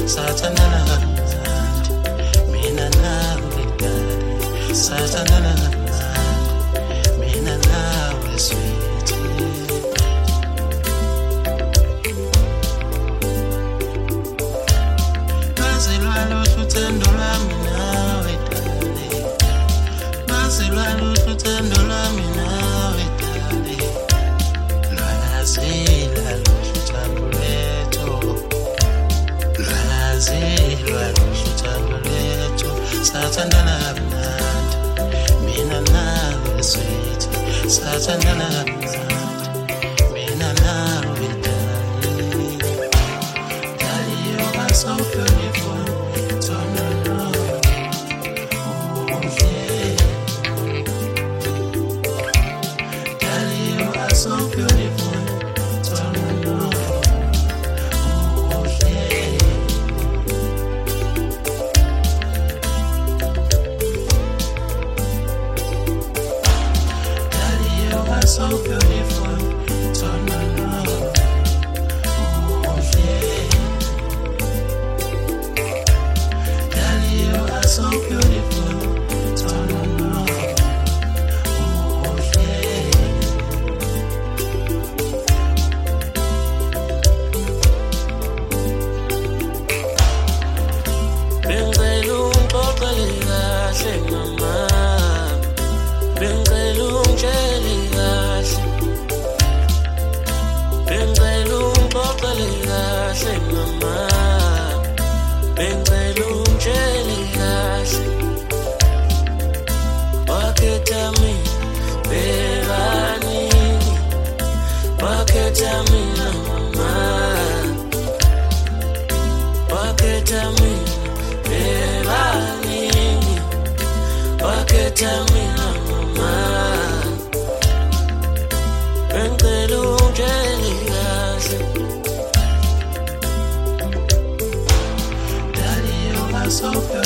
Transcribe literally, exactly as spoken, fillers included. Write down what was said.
sathandana kamnandi mina nawe dali sathandana kamnandi mina nawe sweetie mazelwa luthando lwami nawe dali mazelwa luthando lwami nawe dali lwazela luthando lethu lwazela luthando lethu sathandana kamnandi mina nawe sweetie sathandana kamnandi mina nawe dali dali you are so beautiful turn around oh yeah dali you are so beautiful turn around oh yeah dali you are so beautiful turn around oh yeah dali you are so beautiful turn around oh yeah bengicela ungixoxele kahle mama bengicela ungitshele kahle bengicela ungixoxele kahle mama bengicela ungitshele kahle wakhetha mina bebanini wakhetha mina mama wakhetha mina bebanini wakhetha mina mama bengicela ungitshele kahle dali you are so beautiful